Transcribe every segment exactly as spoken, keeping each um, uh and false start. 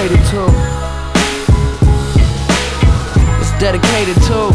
dedicated to. It's dedicated to.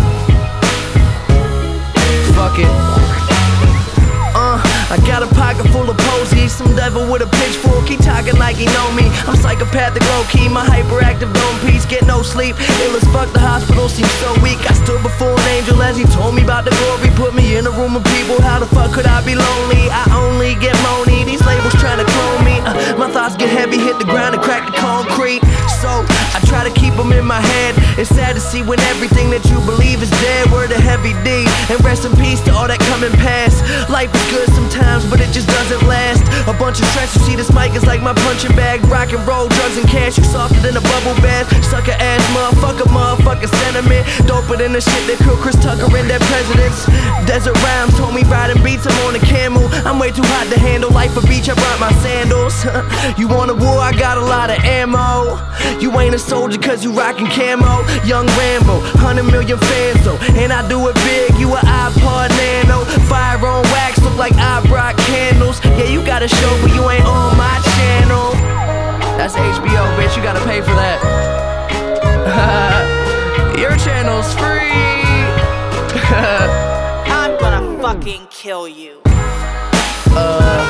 Fuck it. Uh, I got a pocket full of posies, some devil with a pitchfork, he talking like he know me. I'm psychopathic low-key, my hyperactive dome piece, get no sleep. Ill as fuck, the hospital seems so weak. I stood before an angel as he told me about the glory. Put me in a room of people, how the fuck could I be lonely? I only get moany, these labels trying to clone me. uh, My thoughts get heavy, hit the ground and crack the concrete. So, I try to keep them in my head. It's sad to see when everything that you believe is dead. Word to Heavy D, and rest in peace to all that coming past. Life is good sometimes, but it just doesn't last. A bunch of stress, you see this mic is like my punching bag. Rock and roll, drugs and cash, you softer than a bubble bath. Sucker ass motherfucker, motherfucking sentiment. Doper than the shit that killed Chris Tucker and their presidents. Desert rhymes told me riding beats, I'm on a camel. I'm way too hot to handle, life a beach, I brought my sandals. You want a war, I got a lot of ammo. You ain't a soldier cause you rockin' camo. Young Rambo, hundred million fans though, and I do it big, you a iPod Nano. Fire on wax, look like I brought candles. Yeah, you got a show, but you ain't on my channel. That's H B O, bitch, you gotta pay for that. Your channel's free. I'm gonna fucking kill you. Uh,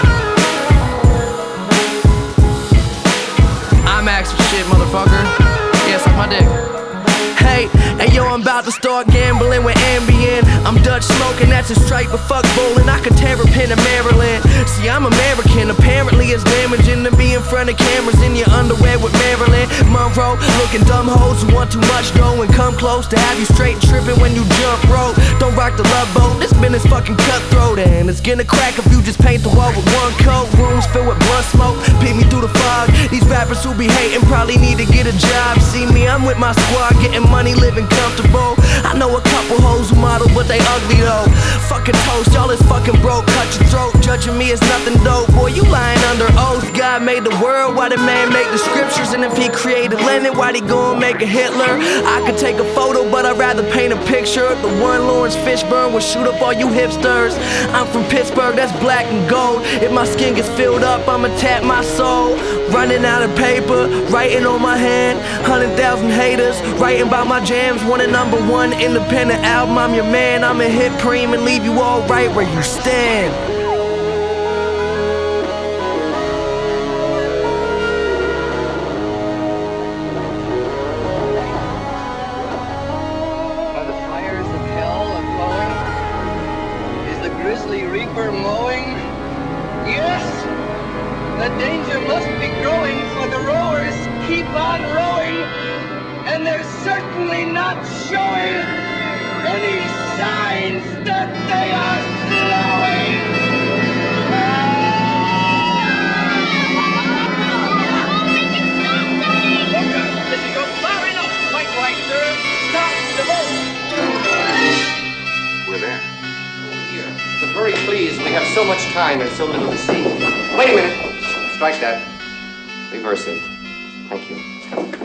I'm Max for shit, motherfucker. Yeah, suck my dick. Hey, hey yo, I'm about to start gambling with Ambien. I'm Dutch smoking, that's a strike, but fuck bowling. I could tear a pin in Maryland. See, I'm American, apparently it's damaging to be in front of cameras in your underwear with Marilyn Monroe. Looking dumb hoes who want too much dough and come close to have you straight tripping when you jump rope. Don't rock the love boat, this business fucking cutthroat, and it's gonna crack if you just paint the wall with one coat. Rooms filled with blunt smoke, peek me through the fog. These rappers who be hating probably need to get a job. See me, I'm with my squad, getting money, living comfortable. I know a couple hoes who model, but they ugly though. Fucking toast, y'all is fucking broke, cut your throat. Judging me is nothing dope, boy, you lying under oath. God made the world, why did man make the scriptures? And if he created Lenin, why'd he go and make a Hitler? I could take a photo, but I'd rather paint a picture. The one Lawrence Fishburne would shoot up all you hipsters. I'm from Pittsburgh, that's black and gold. If my skin gets filled up, I'ma tap my soul. Running out of paper, writing on my hand. Hundred thousand haters, writing about my jams. Want a number one independent album, I'm your man. I'ma hit preem and leave you all right where you stand. Are the fires of hell a-glowing? Is the grisly reaper mowing? Yes! The danger must be growing, for the rowers keep on rowing, and they're certainly not showing any signs that they are slowing! Look out! This is your far enough! Quite right, sir! Stop the boat! We're there. Oh, dear. But hurry, please. We have so much time and so little to see. Wait a minute. Strike that. Reverse it. Thank you.